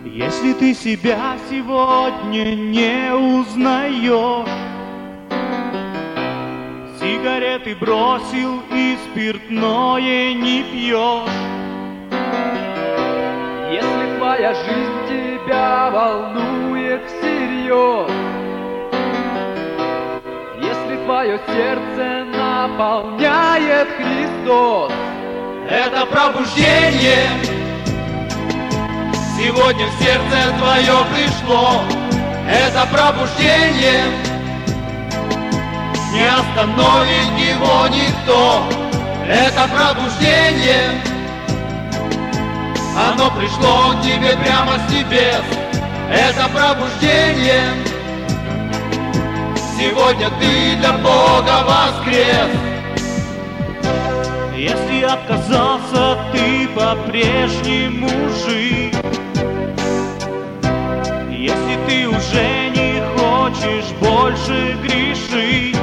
Если ты себя сегодня не узнаешь, сигареты бросил и спиртное не пьешь. Если твоя жизнь тебя волнует всерьез, если твое сердце наполняет Христос, это пробуждение сегодня в сердце твое пришло. Это пробуждение, не остановит его никто. Это пробуждение, оно пришло к тебе прямо с небес. Это пробуждение, сегодня ты для Бога воскрес. Если отказался ты по-прежнему жить, если ты уже не хочешь больше грешить,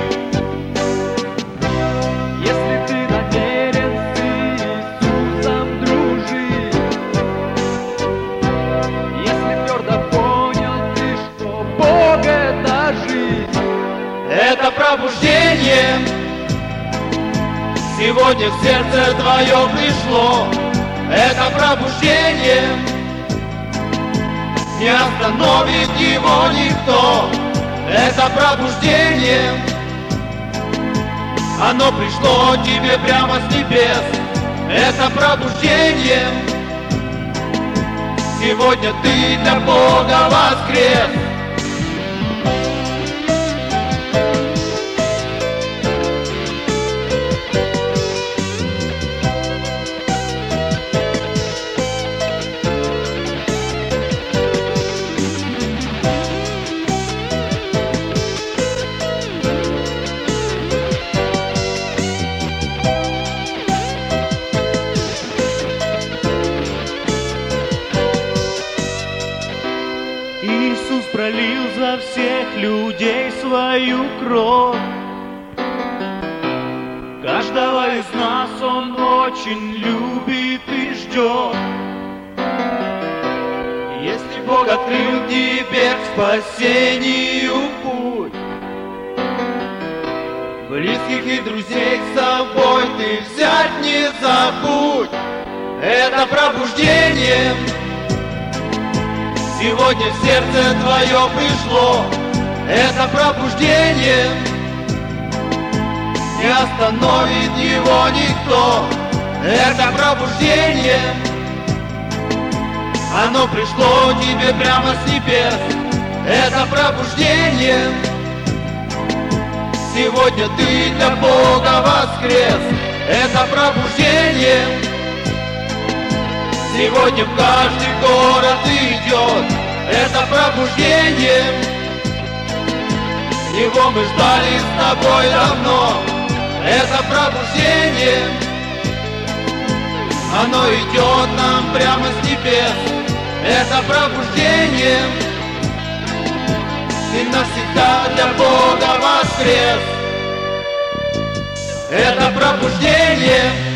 если ты намерен с Иисусом дружить, если твердо понял ты, что Бог — это жизнь, это пробуждение сегодня в сердце твое пришло. Это пробуждение, не остановит его никто. Это пробуждение, оно пришло к тебе прямо с небес. Это пробуждение, сегодня ты для Бога воскрес. Иисус пролил за всех людей свою кровь. Каждого из нас Он очень любит и ждет. Если Бог открыл тебе к спасению путь, близких и друзей с собой ты взять не забудь. Это пробуждение сегодня в сердце твое пришло. Это пробуждение, не остановит его никто. Это пробуждение, оно пришло к тебе прямо с небес. Это пробуждение, сегодня ты для Бога воскрес. Это пробуждение, сегодня в каждый город идет. Это пробуждение, его мы ждали с тобой давно. Это пробуждение, оно идет нам прямо с небес. Это пробуждение, ты навсегда для Бога воскрес. Это пробуждение,